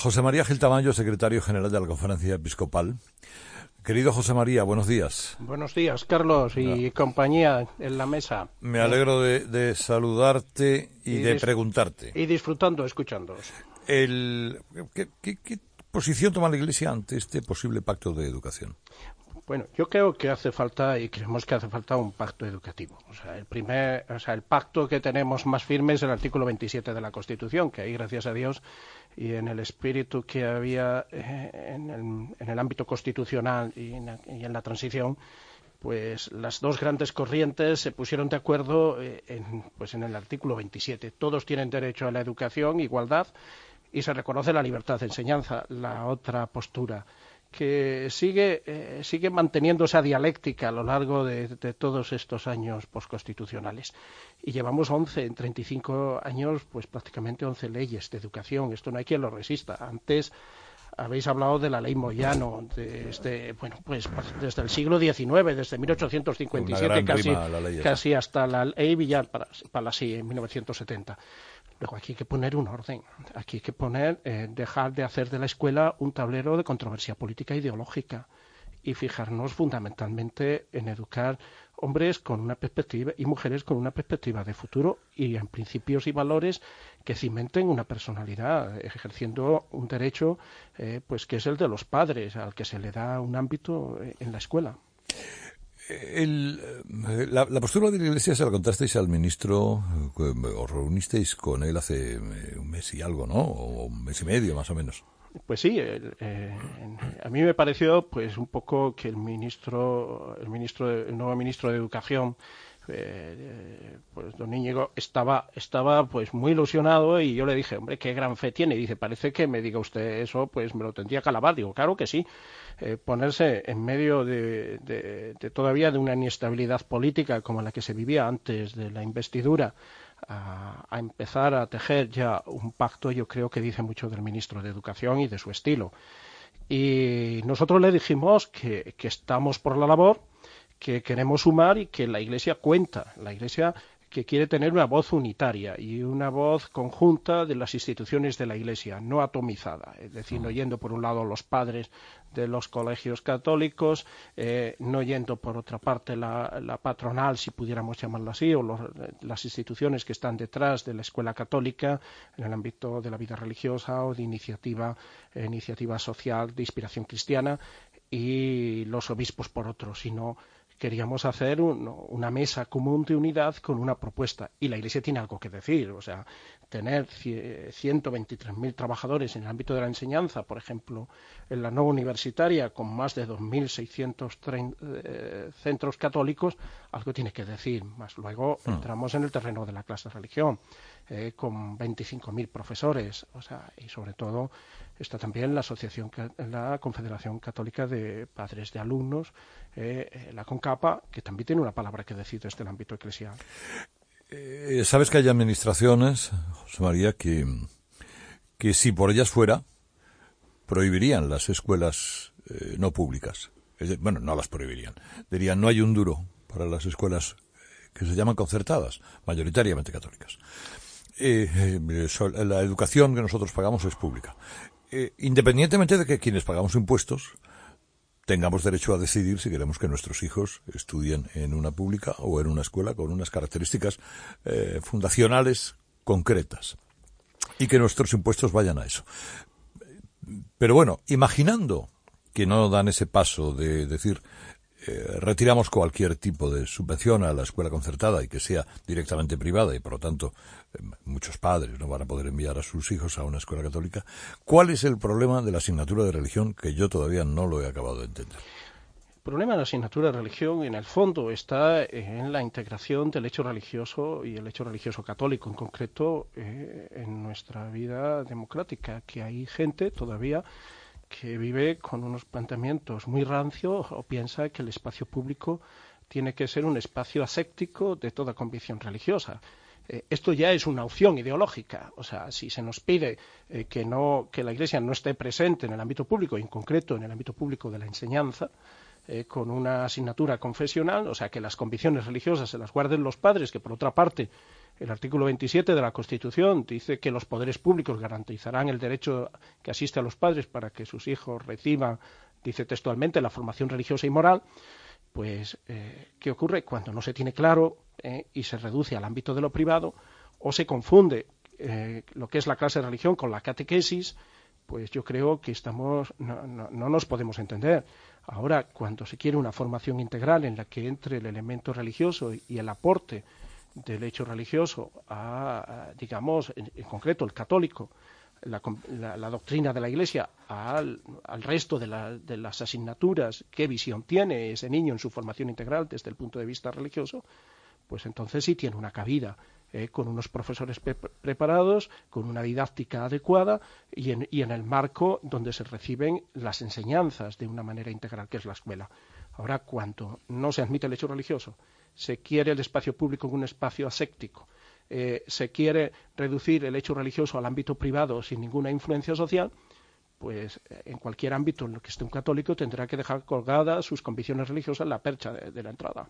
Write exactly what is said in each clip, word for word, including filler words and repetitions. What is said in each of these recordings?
José María Gil Tamayo, secretario general de la Conferencia Episcopal. Querido José María, buenos días. Buenos días, Carlos y ah. compañía en la mesa. Me alegro de, de saludarte y, y de preguntarte. Y disfrutando, escuchándoos. El, ¿qué, qué, ¿Qué posición toma la Iglesia ante este posible pacto de educación? Bueno, yo creo que hace falta, y creemos que hace falta un pacto educativo. O sea, el primer, o sea, el pacto que tenemos más firme es el artículo veintisiete de la Constitución, que ahí, gracias a Dios, y en el espíritu que había eh, en, el, en el ámbito constitucional y en, y en la transición, pues las dos grandes corrientes se pusieron de acuerdo eh, en, pues en el artículo veintisiete. Todos tienen derecho a la educación, igualdad, y se reconoce la libertad de enseñanza. La otra postura que sigue, eh, sigue manteniendo esa dialéctica a lo largo de, de todos estos años posconstitucionales. Y llevamos once, en treinta y cinco años, pues prácticamente once leyes de educación. Esto no hay quien lo resista. Antes habéis hablado de la ley Moyano, desde, bueno, pues desde el siglo diecinueve, desde mil ochocientos cincuenta y siete casi, casi hasta la ley Villar Palasí en mil novecientos setenta. Luego aquí hay que poner un orden, aquí hay que poner, eh, dejar de hacer de la escuela un tablero de controversia política e ideológica y fijarnos fundamentalmente en educar hombres con una perspectiva y mujeres con una perspectiva de futuro y en principios y valores que cimenten una personalidad, ejerciendo un derecho eh, pues que es el de los padres, al que se le da un ámbito eh, en la escuela. El, la, la postura de la Iglesia se la contasteis al ministro, os reunisteis con él hace un mes y algo, ¿no? O un mes y medio, más o menos. Pues sí, el, eh, a mí me pareció pues un poco que el ministro, el ministro, el nuevo ministro de Educación, eh, pues don Íñigo estaba, estaba pues muy ilusionado y yo le dije, hombre, qué gran fe tiene. Y dice, parece que me diga usted eso, pues me lo tendría que alabar. Digo, claro que sí. Eh, ponerse en medio de, de, de todavía de una inestabilidad política como la que se vivía antes de la investidura, a, a empezar a tejer ya un pacto, yo creo que dice mucho del ministro de Educación y de su estilo. Y nosotros le dijimos que, que estamos por la labor, que queremos sumar y que la Iglesia cuenta, la Iglesia que quiere tener una voz unitaria y una voz conjunta de las instituciones de la Iglesia, no atomizada, es decir, no yendo por un lado los padres de los colegios católicos, eh, no yendo por otra parte la, la patronal, si pudiéramos llamarla así, o los, las instituciones que están detrás de la escuela católica en el ámbito de la vida religiosa o de iniciativa, eh, iniciativa social de inspiración cristiana, y los obispos por otro, sino queríamos hacer un, una mesa común de unidad con una propuesta. Y la Iglesia tiene algo que decir. O sea, tener ciento veintitrés mil trabajadores en el ámbito de la enseñanza, por ejemplo, en la no universitaria, con más de dos mil seiscientos eh, centros católicos, algo tiene que decir. Más luego hmm. entramos en el terreno de la clase de religión, eh, con veinticinco mil profesores. O sea, y sobre todo está también la asociación, la Confederación Católica de Padres de Alumnos, eh, la CONCAPA, que también tiene una palabra que decir desde el ámbito eclesial. Eh, Sabes que hay administraciones, José María, que, que si por ellas fuera, prohibirían las escuelas eh, no públicas. Es de, bueno, no las prohibirían. Dirían, no hay un duro para las escuelas que se llaman concertadas, mayoritariamente católicas. Eh, eh, la educación que nosotros pagamos es pública. Eh, independientemente de que quienes pagamos impuestos tengamos derecho a decidir si queremos que nuestros hijos estudien en una pública o en una escuela con unas características eh, fundacionales concretas y que nuestros impuestos vayan a eso. Pero bueno, imaginando que no dan ese paso de decir eh, retiramos cualquier tipo de subvención a la escuela concertada y que sea directamente privada y por lo tanto eh, muchos padres no van a poder enviar a sus hijos a una escuela católica, ¿cuál es el problema de la asignatura de religión que yo todavía no lo he acabado de entender? El problema de la asignatura de religión, en el fondo, está en la integración del hecho religioso y el hecho religioso católico, en concreto, eh, en nuestra vida democrática, que hay gente todavía que vive con unos planteamientos muy rancios o piensa que el espacio público tiene que ser un espacio aséptico de toda convicción religiosa. Eh, esto ya es una opción ideológica. O sea, si se nos pide eh, que, no, que la Iglesia no esté presente en el ámbito público, y en concreto en el ámbito público de la enseñanza, eh, con una asignatura confesional, o sea, que las convicciones religiosas se las guarden los padres, que por otra parte el artículo veintisiete de la Constitución dice que los poderes públicos garantizarán el derecho que asiste a los padres para que sus hijos reciban, dice textualmente, la formación religiosa y moral. Pues, eh, ¿qué ocurre? Cuando no se tiene claro eh, y se reduce al ámbito de lo privado, o se confunde eh, lo que es la clase de religión con la catequesis, pues yo creo que estamos no, no, no nos podemos entender. Ahora, cuando se quiere una formación integral en la que entre el elemento religioso y el aporte del hecho religioso a, a digamos, en, en concreto el católico, la, la, la doctrina de la Iglesia al, al resto de, la, de las asignaturas, qué visión tiene ese niño en su formación integral desde el punto de vista religioso, pues entonces sí tiene una cabida, eh, con unos profesores pre preparados, con una didáctica adecuada y en, y en el marco donde se reciben las enseñanzas de una manera integral, que es la escuela. Ahora, cuando no se admite el hecho religioso, se quiere el espacio público en un espacio aséptico, eh, se quiere reducir el hecho religioso al ámbito privado sin ninguna influencia social, pues en cualquier ámbito en el que esté un católico tendrá que dejar colgadas sus convicciones religiosas en la percha de, de la entrada.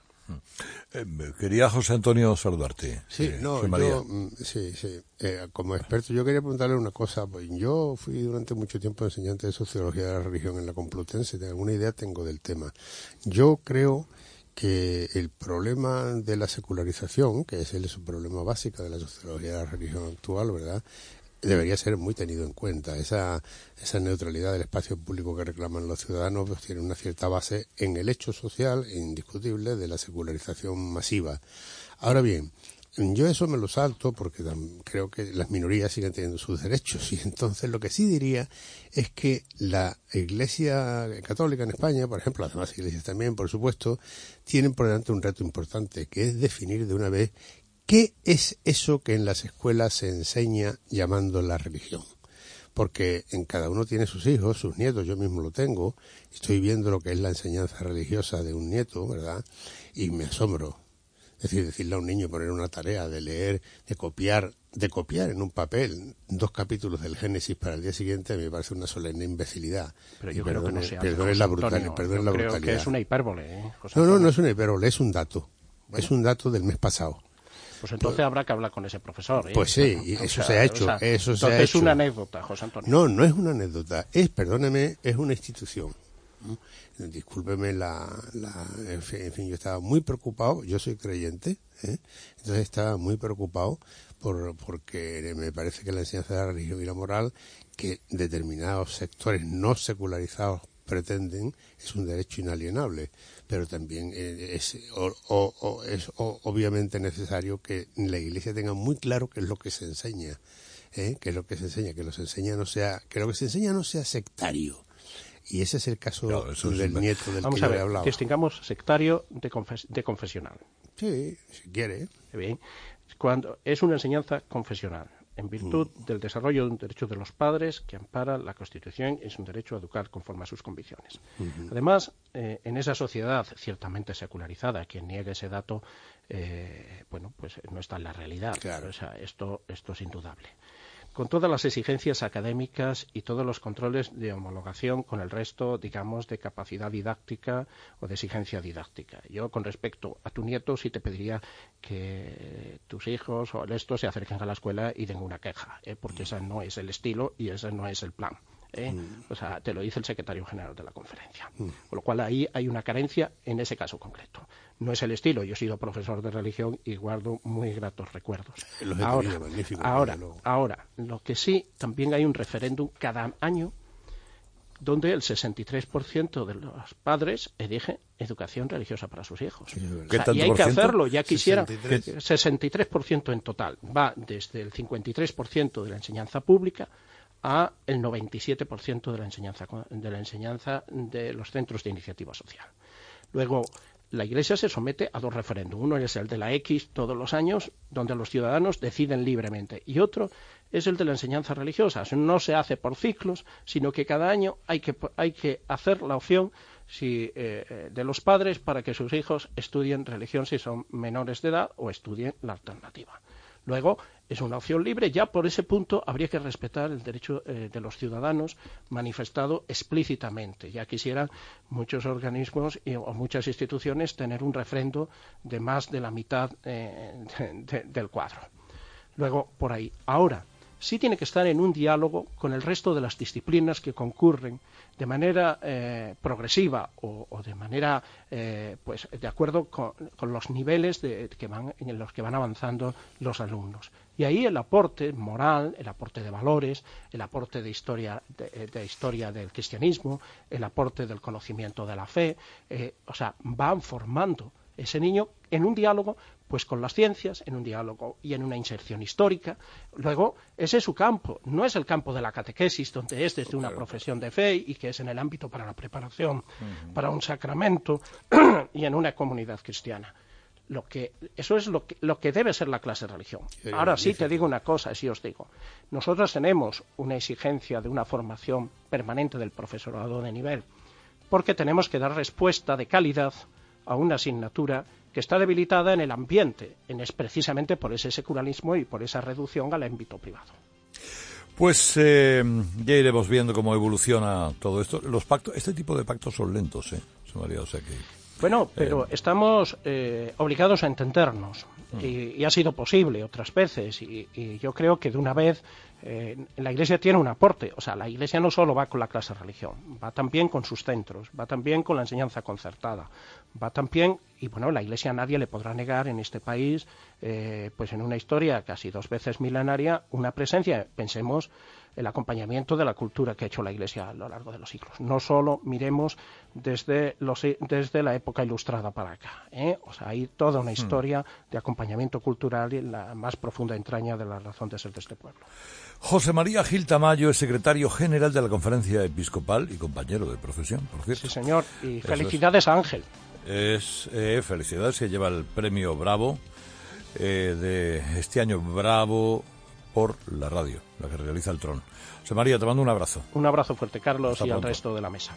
Eh, quería José Antonio saludarte. Sí, eh, no, yo, sí, sí. Eh, como experto, yo quería preguntarle una cosa. Pues yo fui durante mucho tiempo enseñante de sociología de la religión en la Complutense. De alguna idea tengo del tema. Yo creo que el problema de la secularización, que es el problema básico de la sociología de la religión actual, ¿verdad?, debería ser muy tenido en cuenta. Esa, esa neutralidad del espacio público que reclaman los ciudadanos pues tiene una cierta base en el hecho social indiscutible de la secularización masiva. Ahora bien, yo eso me lo salto porque creo que las minorías siguen teniendo sus derechos, y entonces lo que sí diría es que la Iglesia Católica en España, por ejemplo, las demás iglesias también, por supuesto, tienen por delante un reto importante, que es definir de una vez ¿qué es eso que en las escuelas se enseña llamando la religión? Porque en cada uno tiene sus hijos, sus nietos, yo mismo lo tengo, estoy viendo lo que es la enseñanza religiosa de un nieto, ¿verdad?, y me asombro. Es decir, decirle a un niño poner una tarea de leer, de copiar, de copiar en un papel dos capítulos del Génesis para el día siguiente me parece una solemne imbecilidad. Pero yo y creo perdone, que no se hace, perdone la, brutal, Antonio, perdone yo la creo brutalidad. que es una hipérbole, ¿eh, José No, no, Antonio? no es una hipérbole, es un dato. Bueno. Es un dato del mes pasado. Pues entonces pues, habrá que hablar con ese profesor. ¿eh? Pues sí, y eso sea, se ha hecho. O sea, eso se ha hecho. Es una anécdota, José Antonio. No, no es una anécdota. Es, perdóneme, es una institución. ¿Mm? Discúlpeme la, la en, fin, en fin, yo estaba muy preocupado. Yo soy creyente, ¿eh? Entonces estaba muy preocupado por porque me parece que la enseñanza de la religión y la moral, que determinados sectores no secularizados pretenden, es un derecho inalienable, pero también es, o, o, o, es o, obviamente necesario que la Iglesia tenga muy claro qué es lo que se enseña, ¿eh? que es lo que se enseña, que lo, se enseña no sea, que lo que se enseña no sea sectario. Y ese es el caso claro, del es nieto del Vamos que a yo ver, le hablaba. Distingamos sectario de, confes de confesional. Sí, si quiere. Bien. Cuando es una enseñanza confesional, en virtud mm. del desarrollo de un derecho de los padres que ampara la Constitución, es un derecho a educar conforme a sus convicciones. Uh-huh. Además, eh, en esa sociedad ciertamente secularizada, quien niegue ese dato, eh, bueno, pues no está en la realidad. Claro. O sea, esto, esto es indudable. Con todas las exigencias académicas y todos los controles de homologación con el resto, digamos, de capacidad didáctica o de exigencia didáctica. Yo, con respecto a tu nieto, sí te pediría que tus hijos o el esto se acerquen a la escuela y den una queja, ¿eh? porque ese no es el estilo y ese no es el plan. ¿eh? Mm. O sea, te lo dice el secretario general de la conferencia. Mm. Con lo cual ahí hay una carencia en ese caso concreto. No es el estilo. Yo he sido profesor de religión y guardo muy gratos recuerdos. Ahora, ahora, ahora, lo que sí, también hay un referéndum cada año donde el sesenta y tres por ciento de los padres elige educación religiosa para sus hijos. ¿Qué o sea, tanto y hay por que ciento? hacerlo, ya quisiera. sesenta y tres. sesenta y tres por ciento en total. Va desde el cincuenta y tres por ciento de la enseñanza pública a el noventa y siete por ciento de la enseñanza de la enseñanza de los centros de iniciativa social. Luego, la Iglesia se somete a dos referéndums. Uno es el de la X todos los años, donde los ciudadanos deciden libremente, y otro es el de la enseñanza religiosa. O sea, no se hace por ciclos, sino que cada año hay que, hay que hacer la opción si, eh, de los padres para que sus hijos estudien religión si son menores de edad o estudien la alternativa. Luego, es una opción libre. Ya por ese punto habría que respetar el derecho eh, de los ciudadanos manifestado explícitamente. Ya quisieran muchos organismos y, o muchas instituciones tener un refrendo de más de la mitad eh, de, de, del cuadro. Luego, por ahí. Ahora, sí tiene que estar en un diálogo con el resto de las disciplinas que concurren de manera eh, progresiva o, o de manera, eh, pues, de acuerdo con, con los niveles de, que van, en los que van avanzando los alumnos. Y ahí el aporte moral, el aporte de valores, el aporte de historia, de, de historia del cristianismo, el aporte del conocimiento de la fe, eh, o sea, van formando ese niño en un diálogo pues con las ciencias, en un diálogo y en una inserción histórica. Luego, ese es su campo, no es el campo de la catequesis, donde es desde una profesión de fe y que es en el ámbito para la preparación uh-huh. para un sacramento y en una comunidad cristiana. Lo que, eso es lo que, lo que debe ser la clase de religión. Ahora sí te digo una cosa, sí os digo. Nosotros tenemos una exigencia de una formación permanente del profesorado de nivel, porque tenemos que dar respuesta de calidad a una asignatura que está debilitada en el ambiente, en es precisamente por ese secularismo y por esa reducción al ámbito privado. Pues eh, ya iremos viendo cómo evoluciona todo esto. Los pactos, este tipo de pactos son lentos, ¿eh? María, o sea que, bueno, pero eh, estamos eh, obligados a entendernos y, y ha sido posible otras veces y, y yo creo que de una vez eh, la Iglesia tiene un aporte. O sea, la Iglesia no solo va con la clase de religión, va también con sus centros, va también con la enseñanza concertada, va también, y bueno, la Iglesia a nadie le podrá negar en este país, eh, pues en una historia casi dos veces milenaria, una presencia, pensemos, el acompañamiento de la cultura que ha hecho la Iglesia a lo largo de los siglos. No solo miremos desde, los, desde la época ilustrada para acá, ¿eh? O sea, hay toda una historia hmm. de acompañamiento cultural y la más profunda entraña de la razón de ser de este pueblo. José María Gil Tamayo es secretario general de la Conferencia Episcopal y compañero de profesión, por cierto. Sí, señor, y Eso felicidades es. a Ángel. Es, eh, felicidades, que lleva el premio Bravo eh, de este año, Bravo por la radio, la que realiza el Tron. José María, te mando un abrazo. Un abrazo fuerte, Carlos, Hasta y pronto. al resto de la mesa.